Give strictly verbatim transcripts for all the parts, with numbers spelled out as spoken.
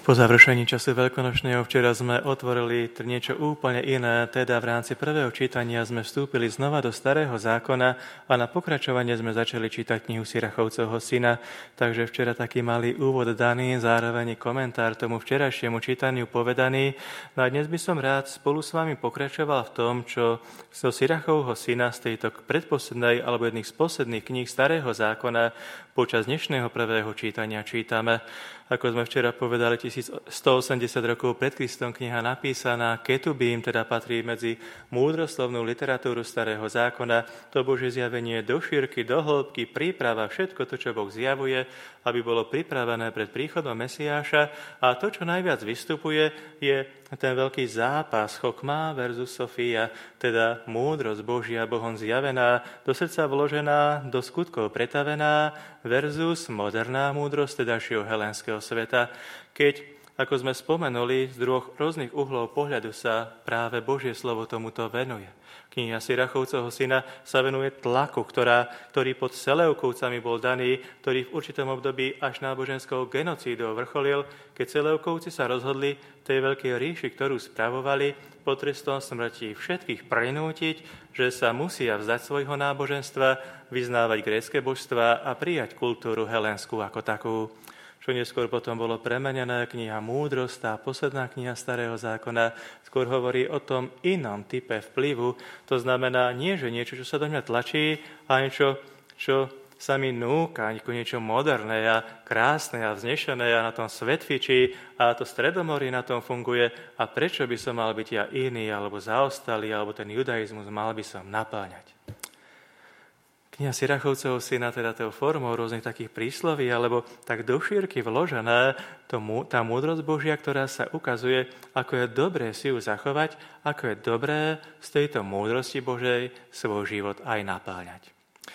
Po završení času veľkonočného včera sme otvorili niečo úplne iné, teda v rámci prvého čítania sme vstúpili znova do Starého zákona a na pokračovanie sme začali čítať knihu Sirachovcovho syna, takže včera taký malý úvod daný, zároveň komentár tomu včerajšiemu čítaniu povedaný. No a dnes by som rád spolu s vami pokračoval v tom, čo zo Sirachovho syna z tejto predposlednej alebo jedných z posledných kníh Starého zákona počas dnešného prvého čítania čítame. Ako sme včera povedali, tisícstoosemdesiat rokov pred Kristom kniha napísaná, Ketubím, teda patrí medzi múdroslovnú literatúru Starého zákona, to Božie zjavenie do šírky, do hĺbky, príprava, všetko to, čo Boh zjavuje, aby bolo pripravené pred príchodom Mesiáša. A to, čo najviac vystupuje, je ten veľký zápas Chokmá versus Sofia, teda múdrosť Božia Bohom zjavená, do srdca vložená, do skutkov pretavená, versus moderná múdrosť tedajšieho helénskeho sveta, keď, ako sme spomenuli, z dvoch rôznych uhlov pohľadu sa práve Božie slovo tomuto venuje. Kniha Sirachovcovho syna sa venuje tlaku, ktorá, ktorý pod Seleukovcami bol daný, ktorý v určitom období až náboženskou genocídou vrcholil, keď Seleukovci sa rozhodli tej veľkej ríši, ktorú spravovali, pod trestom smrti všetkých prinútiť, že sa musia vzdať svojho náboženstva, vyznávať grécke božstvá a prijať kultúru helénsku ako takú. Čo neskôr potom bolo premenené, kniha Múdrosť, tá posledná kniha Starého zákona, skôr hovorí o tom inom type vplyvu. To znamená nie, že niečo, čo sa do mňa tlačí, a niečo, čo sa mi núka, niečo moderné a krásne a vznešené a na tom svet fičí a to Stredomorie na tom funguje. A prečo by som mal byť ja iný, alebo zaostalý, alebo ten judaizmus mal by som naplňať? Kniha Sirachovcovho syna, teda tou formou rôznych takých prísloví, alebo tak do šírky vložené, tomu, tá múdrosť Božia, ktorá sa ukazuje, ako je dobré si ju zachovať, ako je dobré z tejto múdrosti Božej svoj život aj napáľať.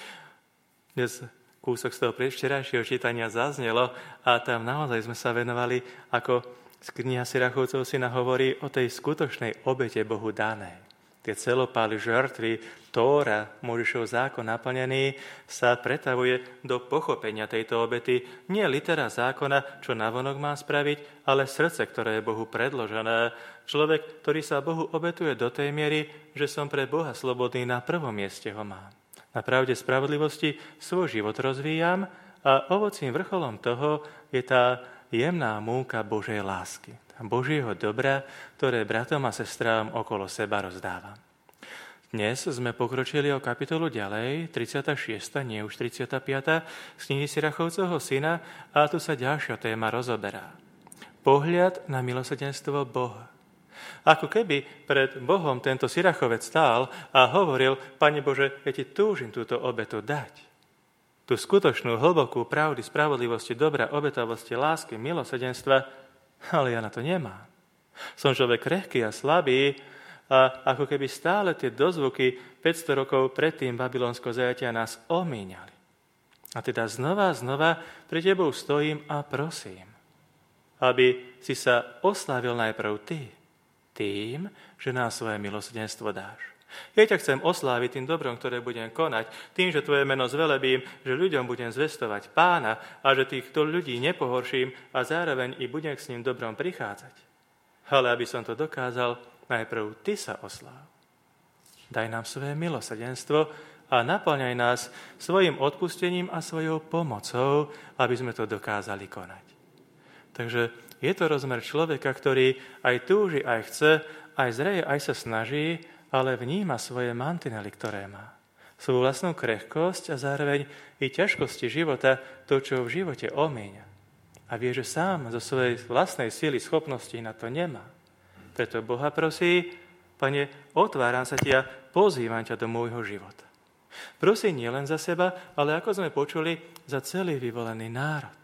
Dnes kúsok z toho včerajšieho čítania zaznelo a tam naozaj sme sa venovali, ako z kniha Sirachovcovho syna hovorí o tej skutočnej obete Bohu danej. Tie celopály žrtvy, Tóra, Mojžišov zákon naplnený, sa pretavuje do pochopenia tejto obety. Nie litera zákona, čo navonok má spraviť, ale srdce, ktoré je Bohu predložené. Človek, ktorý sa Bohu obetuje do tej miery, že som pre Boha slobodný, na prvom mieste ho mám. Na pravde spravodlivosti svoj život rozvíjam a ovocím vrcholom toho je tá jemná múka Božej lásky. Božieho dobra, ktoré bratom a sestrám okolo seba rozdávam. Dnes sme pokročili o kapitolu ďalej, tridsiata šiesta, nie už tridsiata piata, z knihy Sirachovcovho syna, a tu sa ďalšia téma rozoberá. Pohľad na milosrdenstvo Boha. Ako keby pred Bohom tento Sirachovec stál a hovoril: Pane Bože, ja ti túžim túto obetu dať. Tú skutočnú, hlbokú pravdy, spravodlivosti, dobra, obetavosti, lásky, milosrdenstva, ale ja na to nemám. Som človek krehký a slabý a ako keby stále tie dozvuky päťsto rokov predtým babylonského zajatia nás omíňali. A teda znova, znova pri tebou stojím a prosím, aby si sa oslávil najprv ty, tým, že nám svoje milosrdenstvo dáš. Ja ťa chcem osláviť tým dobrom, ktoré budem konať, tým, že tvoje meno zvelebím, že ľuďom budem zvestovať Pána a že týchto ľudí nepohorším a zároveň i budem s ním dobrom prichádzať. Ale aby som to dokázal, najprv ty sa osláv. Daj nám svoje milosrdenstvo a naplňaj nás svojim odpustením a svojou pomocou, aby sme to dokázali konať. Takže je to rozmer človeka, ktorý aj túži, aj chce, aj zreje, aj sa snaží, ale vníma svoje mantinely, ktoré má. Svoju vlastnú krehkosť a zároveň i ťažkosti života, to, čo v živote omíňa. A vie, že sám zo svojej vlastnej síly, schopnosti na to nemá. Preto Boha prosí: Pane, otváram sa ti a pozývam ťa do môjho života. Prosí nielen za seba, ale ako sme počuli, za celý vyvolený národ.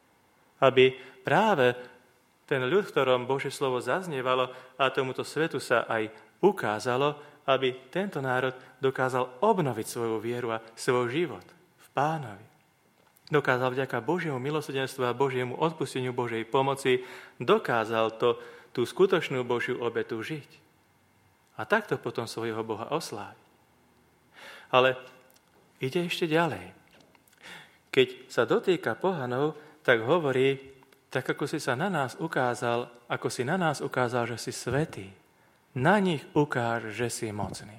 Aby práve ten ľud, v ktorom Božie slovo zaznievalo a tomuto svetu sa aj ukázalo, aby tento národ dokázal obnoviť svoju vieru a svoj život v Pánovi. Dokázal vďaka Božiemu milosrdenstvu a Božiemu odpusteniu, Božej pomoci, dokázal to, tú skutočnú Božiu obetu žiť. A takto potom svojho Boha osláviť. Ale ide ešte ďalej. Keď sa dotýka pohanov, tak hovorí: tak ako si sa na nás ukázal, ako si na nás ukázal, že si svätý, na nich ukáž, že si mocný.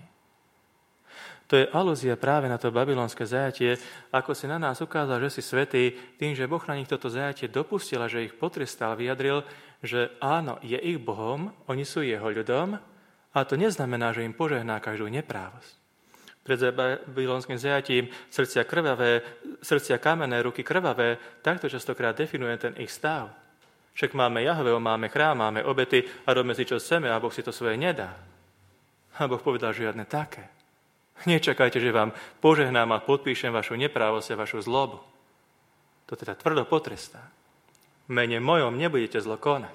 To je alúzia práve na to babylonské zajatie, ako si na nás ukázal, že si svätý, tým, že Boh na nich toto zajatie dopustil a že ich potrestal, vyjadril, že áno, je ich Bohom, oni sú jeho ľudom, a to neznamená, že im požehná každú neprávosť. Pred babylonským zajatím srdcia krvavé, srdcia kamenné, ruky krvavé, takto častokrát definuje ten ich stav. Však máme Jahveho, máme chrám, máme obety a robíme si, čo chceme, a Boh si to svoje nedá. A Boh povedal žiadne také. Nečakajte, že vám požehnám a podpíšem vašu neprávosť a vašu zlobu. To teda tvrdo potrestá. V mene mojom nebudete zlo konať.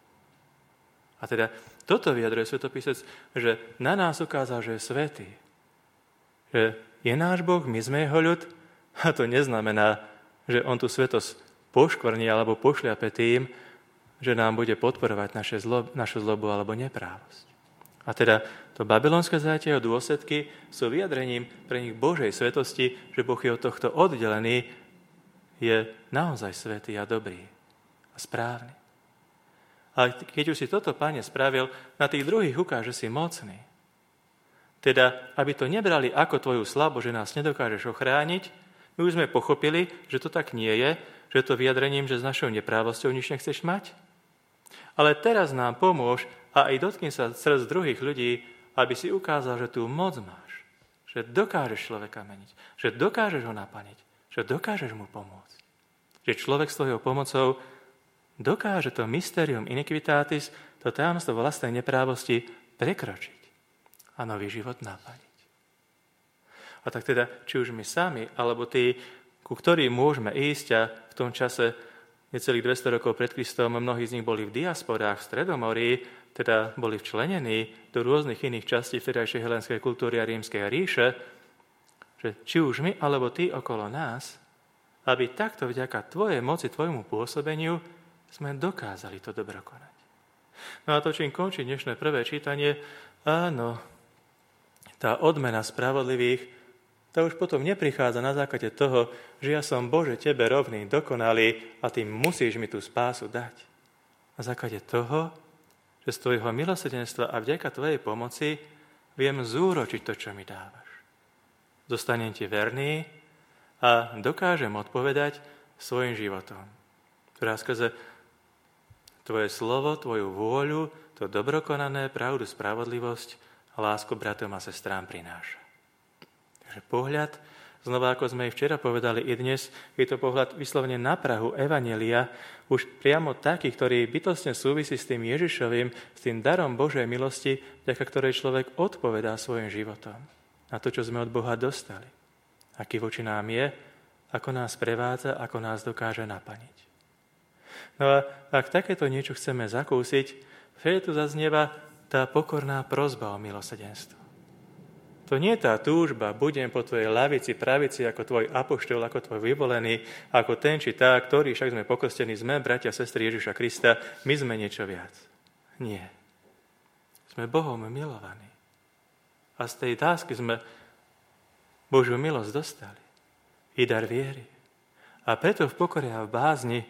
A teda toto vyjadruje Svätopisec, že na nás ukázal, že je svätý. Že je náš Boh, my sme jeho ľud, a to neznamená, že on tú svätosť poškvrní alebo pošliape tým, že nám bude podporovať naše zlo, našu zlobu alebo neprávosť. A teda to babylonské zajatie a dôsledky sú vyjadrením pre nich Božej svetosti, že Boh je od tohto oddelený, je naozaj svätý a dobrý a správny. Ale keď už si toto, Pane, spravil, na tých druhých ukáž, že si mocný. Teda, aby to nebrali ako tvoju slabo, že nás nedokážeš ochrániť, my už sme pochopili, že to tak nie je, že to vyjadrením, že s našou neprávosťou nič nechceš mať. Ale teraz nám pomôž a aj dotkni sa srdc druhých ľudí, aby si ukázal, že tú moc máš, že dokážeš človeka meniť, že dokážeš ho napaniť, že dokážeš mu pomôcť. Že človek s tvojou pomocou dokáže to mysterium iniquitatis, to tajomstvo vlastnej neprávosti prekročiť a nový život napaniť. A tak teda, či už my sami, alebo tí, ku ktorým môžeme ísť, a v tom čase necelých dvesto rokov pred Kristom mnohí z nich boli v diasporách v Stredomorí, teda boli včlenení do rôznych iných častí vtedajšej helenskej kultúry a rímskej ríše, že či už my, alebo tí okolo nás, aby takto vďaka tvojej moci, tvojmu pôsobeniu sme dokázali to dobro konať. No a to, čím končí dnešné prvé čítanie, áno, tá odmena spravodlivých, tá už potom neprichádza na základe toho, že ja som, Bože, tebe rovný, dokonalý a ty musíš mi tú spásu dať. Na základe toho, že z tvojho milosrdenstva a vďaka tvojej pomoci viem zúročiť to, čo mi dávaš. Zostanem ti verný a dokážem odpovedať svojim životom, ktorá skrze tvoje slovo, tvoju vôľu, to dobrokonané, pravdu, spravodlivosť a lásku bratom a sestrám prináša. Takže pohľad, znova ako sme i včera povedali i dnes, je to pohľad vyslovene na prahu evanjelia, už priamo taký, ktorý bytostne súvisí s tým Ježišovým, s tým darom Božej milosti, vďaka ktorej človek odpovedá svojim životom na to, čo sme od Boha dostali. Aký voči nám je, ako nás prevádza, ako nás dokáže napaniť. No a ak takéto niečo chceme zakúsiť, vtedy tu zaznieva tá pokorná prosba o milosrdenstvo. To nie je tá túžba, budem po tvojej lavici, pravici, ako tvoj apoštol, ako tvoj vyvolený, ako ten či tá, ktorý však sme pokrstení, sme bratia, sestry Ježiša Krista, my sme niečo viac. Nie. Sme Bohom milovaní. A z tej dásky sme Božiu milosť dostali. I dar viery. A preto v pokore a v bázni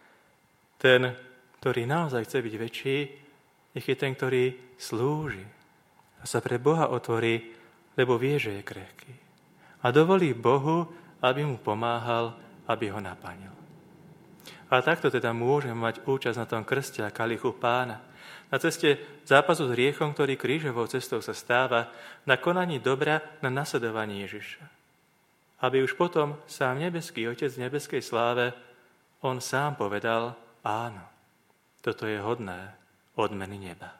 ten, ktorý naozaj chce byť väčší, nech je ten, ktorý slúži a sa pre Boha otvorí, lebo vie, že je krehký. A dovolí Bohu, aby mu pomáhal, aby ho naplnil. A takto teda môžeme mať účasť na tom krste a kalichu Pána. Na ceste zápasu s hriechom, ktorý krížovou cestou sa stáva, na konaní dobra, na nasledovaní Ježiša. Aby už potom sám nebeský Otec v nebeskej sláve, on sám povedal, áno, toto je hodné odmeny neba.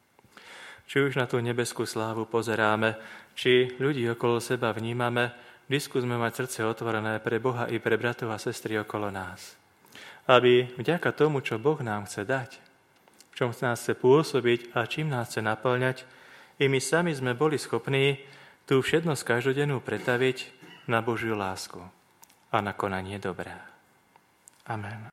Či už na tú nebeskú slávu pozeráme, či ľudí okolo seba vnímame, vždy skúsme mať srdce otvorené pre Boha i pre bratov a sestry okolo nás. Aby vďaka tomu, čo Boh nám chce dať, v čom nás chce pôsobiť a čím nás chce naplňať, i my sami sme boli schopní tú všednosť každodennú pretaviť na Božiu lásku a na konanie dobrá. Amen.